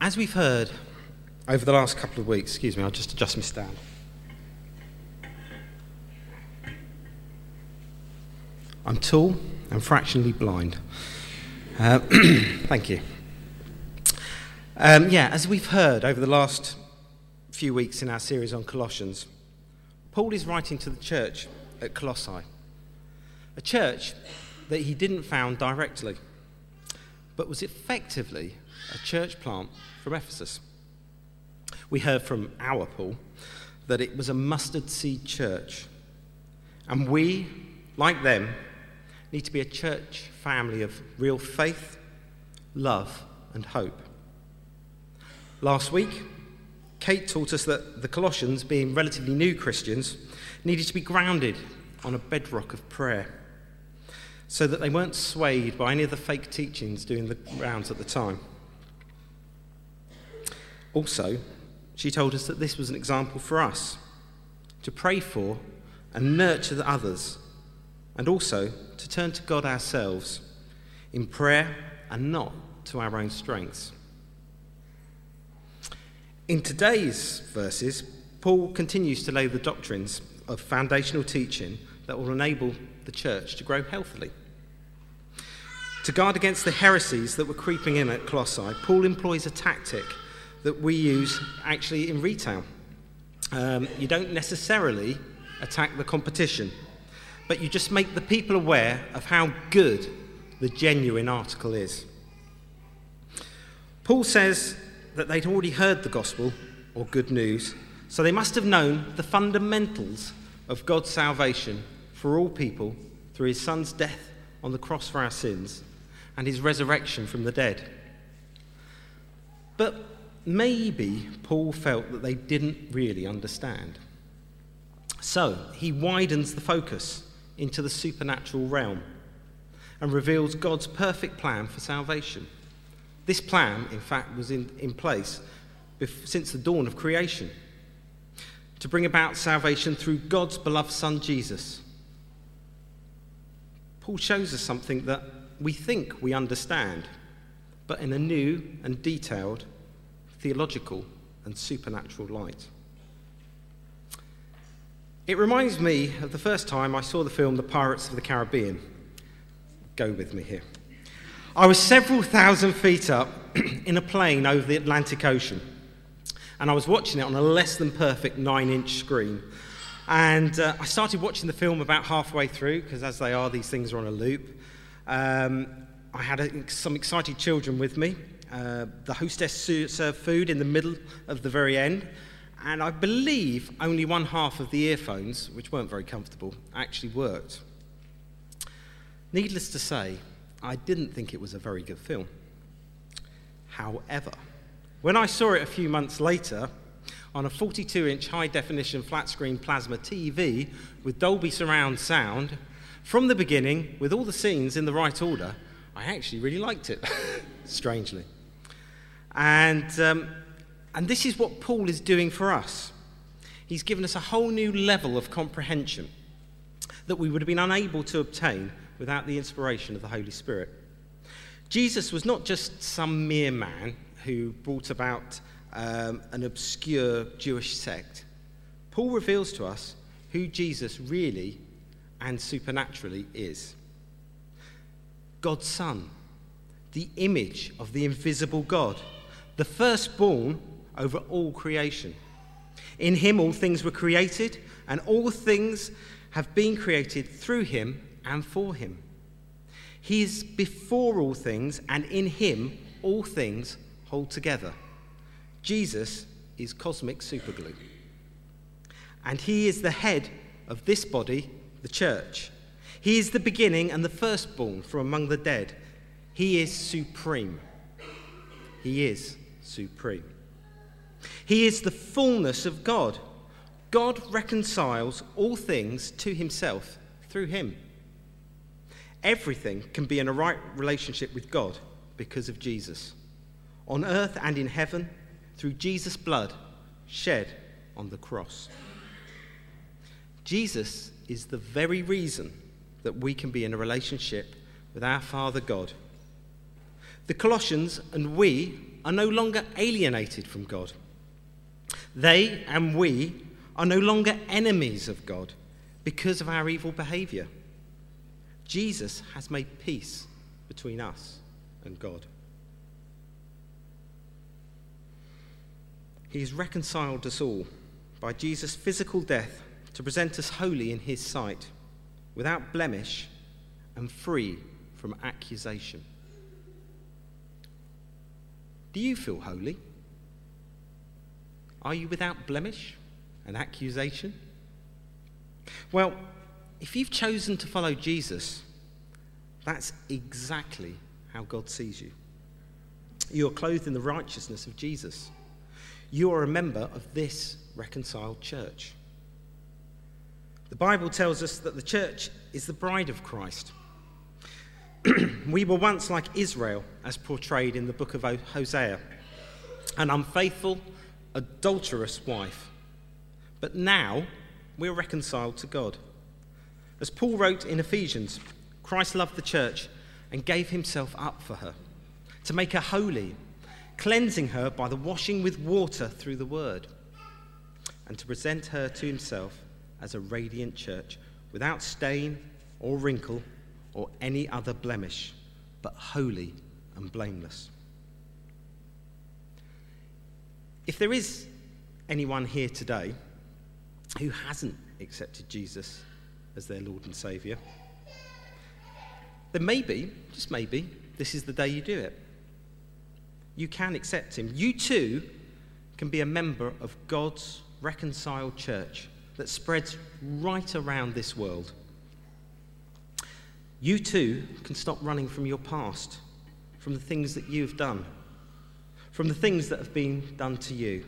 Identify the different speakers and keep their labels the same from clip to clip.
Speaker 1: As we've heard over the last couple of weeks, I'll just adjust my stand. I'm tall and fractionally blind. Thank you. As we've heard over the last few weeks in our series on Colossians, Paul is writing to the church at Colossae, a church that he didn't found directly, but was effectively a church plant from Ephesus. We heard from our Paul that it was a mustard seed church, and we, like them, need to be a church family of real faith, love, and hope. Last week, Kate taught us that the Colossians, being relatively new Christians, needed to be grounded on a bedrock of prayer so that they weren't swayed by any of the fake teachings doing the rounds at the time. Also, she told us that this was an example for us to pray for and nurture the others, and also to turn to God ourselves in prayer and not to our own strengths. In today's verses, Paul continues to lay the doctrines of foundational teaching that will enable the church to grow healthily. To guard against the heresies that were creeping in at Colossae, Paul employs a tactic that we use actually in retail. You don't necessarily attack the competition, but you just make the people aware of how good the genuine article is. Paul says that they'd already heard the gospel, or good news, so they must have known the fundamentals of God's salvation for all people through his son's death on the cross for our sins and his resurrection from the dead. But maybe Paul felt that they didn't really understand. So he widens the focus into the supernatural realm and reveals God's perfect plan for salvation. This plan, in fact, was in place since the dawn of creation, to bring about salvation through God's beloved Son, Jesus. Paul shows us something that we think we understand, but in a new and detailed theological and supernatural light. It reminds me of the first time I saw the film The Pirates of the Caribbean. Go with me here. I was several thousand feet up in a plane over the Atlantic Ocean, and I was watching it on a less than perfect 9-inch screen. And I started watching the film about halfway through, because as they are, these things are on a loop. I had some excited children with me. The hostess served food in the middle of the very end, and I believe only one half of the earphones, which weren't very comfortable, actually worked. Needless to say, I didn't think it was a very good film. However, when I saw it a few months later on a 42-inch high-definition flat-screen plasma TV with Dolby surround sound, from the beginning, with all the scenes in the right order, I actually really liked it, strangely. And this is what Paul is doing for us. He's given us a whole new level of comprehension that we would have been unable to obtain without the inspiration of the Holy Spirit. Jesus was not just some mere man who brought about an obscure Jewish sect. Paul reveals to us who Jesus really and supernaturally is. God's Son, the image of the invisible God, the firstborn over all creation. In him all things were created, and all things have been created through him and for him. He is before all things, and in him all things hold together. Jesus is cosmic superglue. And he is the head of this body, the church. He is the beginning and the firstborn from among the dead. He is supreme. He is supreme. He is the fullness of God. God reconciles all things to himself through him. Everything can be in a right relationship with God because of Jesus. On earth and in heaven, through Jesus' blood shed on the cross. Jesus is the very reason that we can be in a relationship with our Father God. The Colossians and we are no longer alienated from God. They and we are no longer enemies of God because of our evil behaviour. Jesus has made peace between us and God. He has reconciled us all by Jesus' physical death to present us holy in his sight, without blemish and free from accusation. Do you feel holy? Are you without blemish and accusation? Well, if you've chosen to follow Jesus, that's exactly how God sees you. You are clothed in the righteousness of Jesus. You are a member of this reconciled church. The Bible tells us that the church is the bride of Christ. We were once like Israel, as portrayed in the book of Hosea, an unfaithful, adulterous wife. But now we're reconciled to God. As Paul wrote in Ephesians, Christ loved the church and gave himself up for her, to make her holy, cleansing her by the washing with water through the word, and to present her to himself as a radiant church, without stain or wrinkle or any other blemish, but holy and blameless. If there is anyone here today who hasn't accepted Jesus as their Lord and Saviour, then maybe, just maybe, this is the day you do it. You can accept him. You too can be a member of God's reconciled church that spreads right around this world. You too can stop running from your past, from the things that you've done, from the things that have been done to you.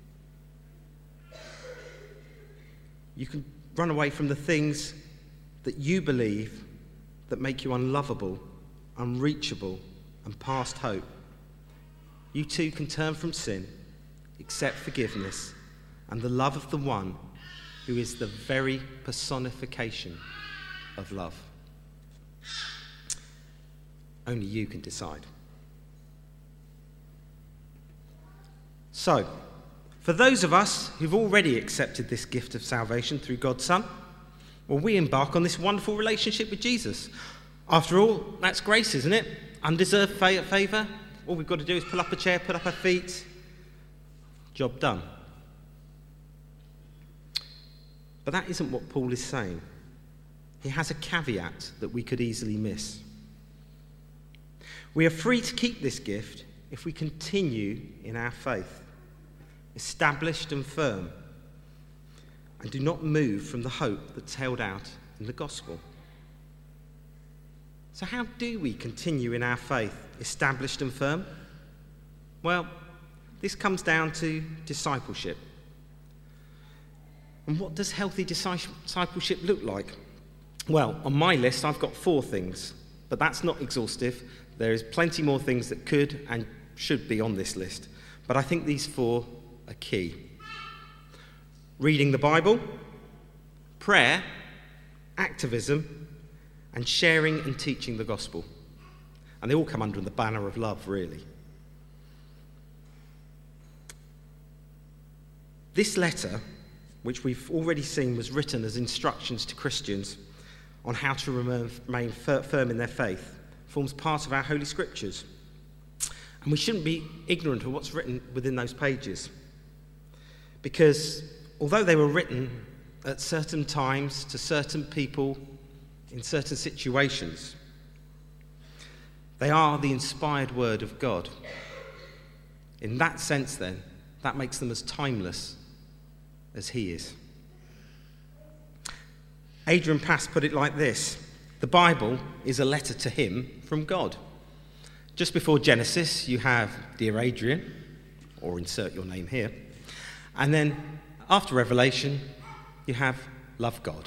Speaker 1: You can run away from the things that you believe that make you unlovable, unreachable, and past hope. You too can turn from sin, accept forgiveness, and the love of the one who is the very personification of love. Only you can decide. So, for those of us who've already accepted this gift of salvation through God's Son, well, we embark on this wonderful relationship with Jesus. After all, that's grace, isn't it? Undeserved favour. All we've got to do is pull up a chair, put up our feet. Job done. But that isn't what Paul is saying. He has a caveat that we could easily miss. We are free to keep this gift if we continue in our faith, established and firm, and do not move from the hope that's held out in the gospel. So how do we continue in our faith, established and firm? Well, this comes down to discipleship. And what does healthy discipleship look like? Well, on my list, I've got 4 things, but that's not exhaustive. There is plenty more things that could and should be on this list, but I think these 4 are key. Reading the Bible, prayer, activism, and sharing and teaching the gospel. And they all come under the banner of love, really. This letter, which we've already seen was written as instructions to Christians on how to remain firm in their faith, forms part of our Holy Scriptures. And we shouldn't be ignorant of what's written within those pages. Because although they were written at certain times to certain people in certain situations, they are the inspired word of God. In that sense, then, that makes them as timeless as he is. Adrian Pass put it like this: the Bible is a letter to him from God. Just before Genesis, you have Dear Adrian, or insert your name here. And then after Revelation, you have Love God.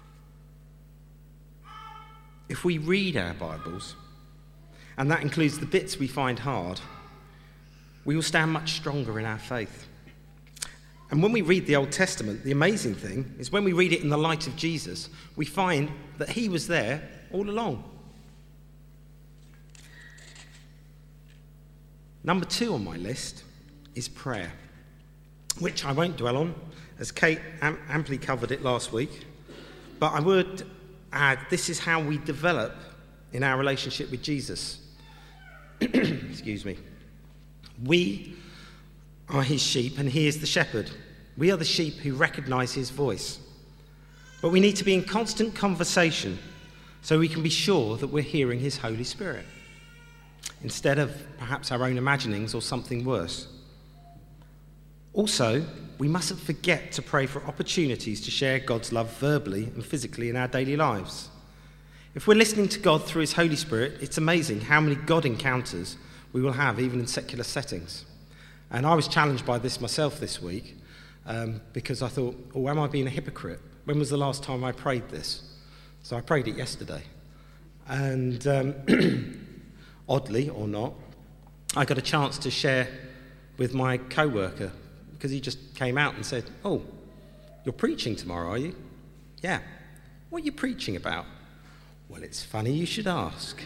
Speaker 1: If we read our Bibles, and that includes the bits we find hard, we will stand much stronger in our faith. And when we read the Old Testament, the amazing thing is when we read it in the light of Jesus, we find that he was there all along. Number 2 on my list is prayer, which I won't dwell on, as Kate amply covered it last week. But I would add, this is how we develop in our relationship with Jesus. Excuse me. We are his sheep and he is the shepherd. We are the sheep who recognise his voice. But we need to be in constant conversation so we can be sure that we're hearing his Holy Spirit, instead of perhaps our own imaginings or something worse. Also, we mustn't forget to pray for opportunities to share God's love verbally and physically in our daily lives. If we're listening to God through his Holy Spirit, it's amazing how many God encounters we will have even in secular settings. And I was challenged by this myself this week because I thought, oh, am I being a hypocrite? When was the last time I prayed this? So I prayed it yesterday. And oddly or not, I got a chance to share with my co-worker, because he just came out and said, oh, you're preaching tomorrow, are you? Yeah. What are you preaching about? Well, it's funny you should ask.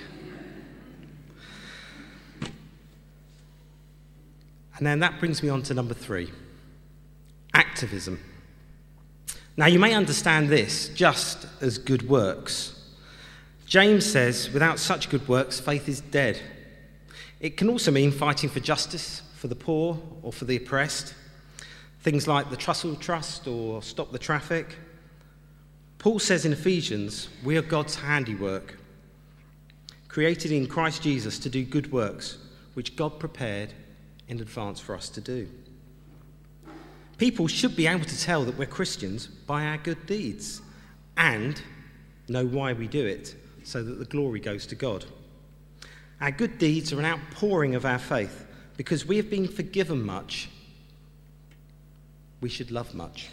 Speaker 1: And then that brings me on to number 3, activism. Now, you may understand this just as good works. James says, without such good works, faith is dead. It can also mean fighting for justice, for the poor, or for the oppressed. Things like the Trussell Trust or Stop the Traffic. Paul says in Ephesians, we are God's handiwork, created in Christ Jesus to do good works, which God prepared in advance for us to do. People should be able to tell that we're Christians by our good deeds and know why we do it, so that the glory goes to God. Our good deeds are an outpouring of our faith. Because we have been forgiven much, we should love much.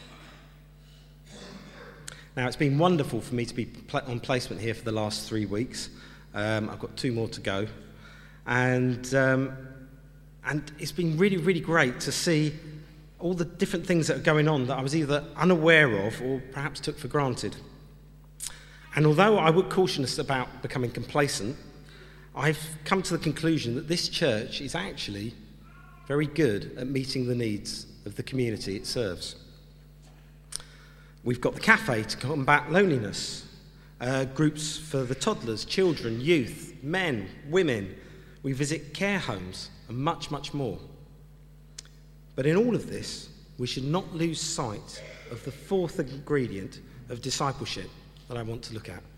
Speaker 1: Now, it's been wonderful for me to be on placement here for the last 3 weeks. I've got 2 more to go. And it's been really, really great to see all the different things that are going on that I was either unaware of or perhaps took for granted. And although I would caution us about becoming complacent, I've come to the conclusion that this church is actually very good at meeting the needs of the community it serves. We've got the cafe to combat loneliness, groups for the toddlers, children, youth, men, women. We visit care homes and much, much more. But in all of this, we should not lose sight of the 4th ingredient of discipleship that I want to look at.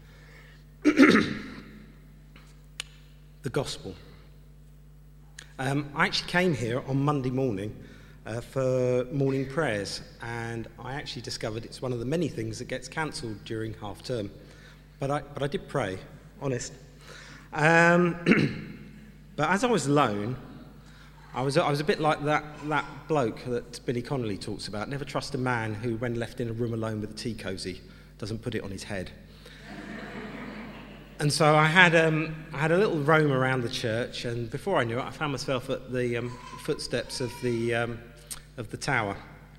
Speaker 1: The gospel. I actually came here on Monday morning for morning prayers, and I actually discovered it's one of the many things that gets cancelled during half term. But I did pray, honest. But as I was alone, I was a bit like that bloke that Billy Connolly talks about. Never trust a man who, when left in a room alone with a tea cosy, doesn't put it on his head. And so I had a little roam around the church, and before I knew it, I found myself at the footsteps of the tower.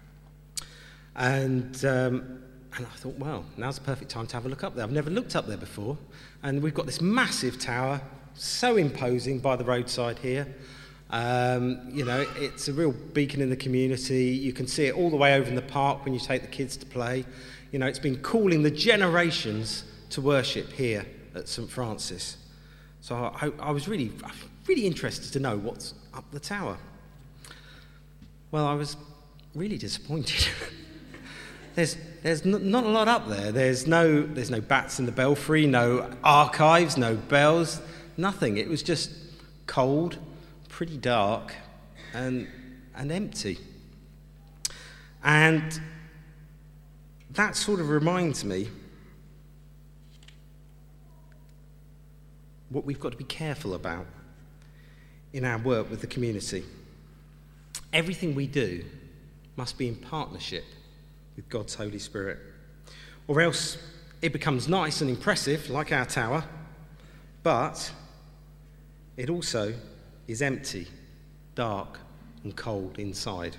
Speaker 1: And I thought, well, now's the perfect time to have a look up there. I've never looked up there before, and we've got this massive tower, so imposing by the roadside here. It's a real beacon in the community. You can see it all the way over in the park when you take the kids to play. You know, it's been calling the generations to worship here at St. Francis. So I was really interested to know what's up the tower. Well, I was really disappointed. There's not a lot up there. There's no bats in the belfry, no archives, no bells, nothing. It was just cold, pretty dark, and empty. And that sort of reminds me what we've got to be careful about in our work with the community. Everything we do must be in partnership with God's Holy Spirit, or else it becomes nice and impressive, like our tower, but it also is empty, dark, and cold inside.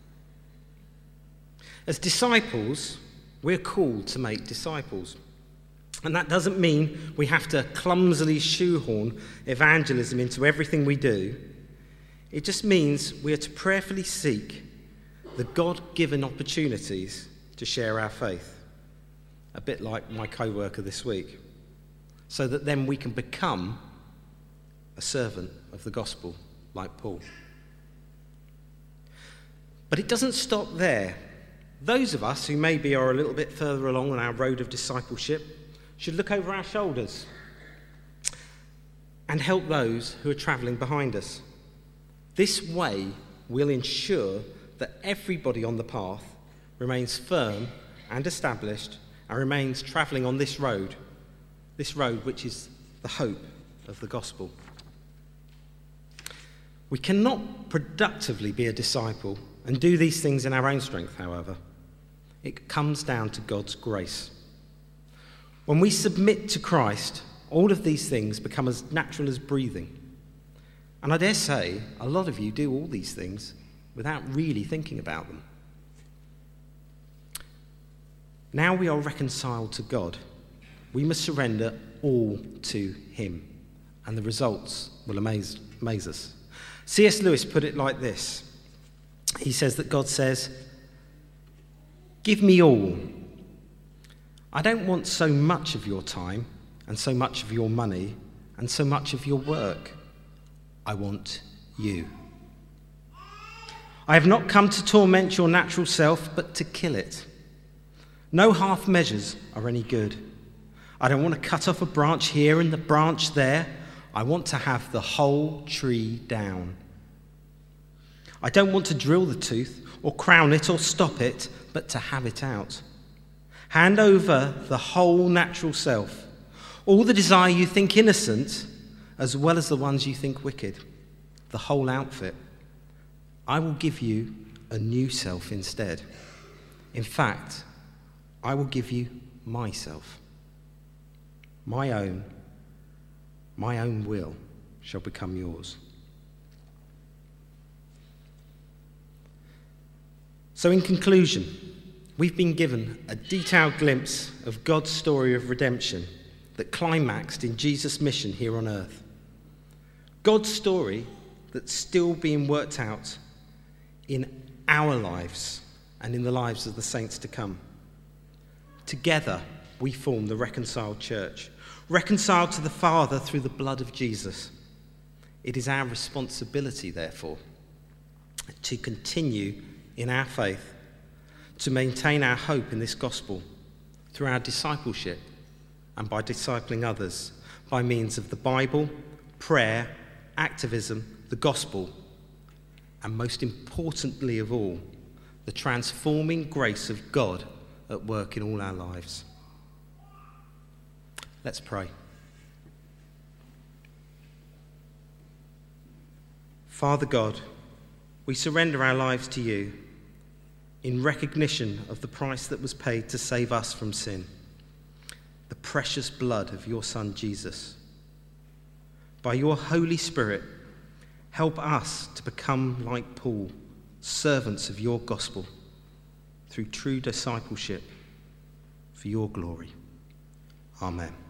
Speaker 1: As disciples, we're called to make disciples. And that doesn't mean we have to clumsily shoehorn evangelism into everything we do. It just means we are to prayerfully seek the God-given opportunities to share our faith, a bit like my co-worker this week, so that then we can become a servant of the gospel like Paul. But it doesn't stop there. Those of us who maybe are a little bit further along on our road of discipleship should look over our shoulders and help those who are travelling behind us. This way will ensure that everybody on the path remains firm and established and remains travelling on this road which is the hope of the gospel. We cannot productively be a disciple and do these things in our own strength, however. It comes down to God's grace. When we submit to Christ, all of these things become as natural as breathing. And I dare say a lot of you do all these things without really thinking about them. Now we are reconciled to God. We must surrender all to him, and the results will amaze us. C.S. Lewis put it like this. He says that God says, "Give me all. I don't want so much of your time and so much of your money and so much of your work. I want you. I have not come to torment your natural self, but to kill it. No half measures are any good. I don't want to cut off a branch here and the branch there. I want to have the whole tree down. I don't want to drill the tooth or crown it or stop it, but to have it out. Hand over the whole natural self, all the desire you think innocent, as well as the ones you think wicked, the whole outfit. I will give you a new self instead. In fact, I will give you myself. My own will shall become yours." So in conclusion, we've been given a detailed glimpse of God's story of redemption that climaxed in Jesus' mission here on earth. God's story that's still being worked out in our lives and in the lives of the saints to come. Together, we form the reconciled church, reconciled to the Father through the blood of Jesus. It is our responsibility, therefore, to continue in our faith, to maintain our hope in this gospel through our discipleship and by discipling others by means of the Bible, prayer, activism, the gospel, and most importantly of all, the transforming grace of God at work in all our lives. Let's pray. Father God, we surrender our lives to you in recognition of the price that was paid to save us from sin, the precious blood of your Son Jesus. By your Holy Spirit, help us to become like Paul, servants of your gospel, through true discipleship for your glory. Amen.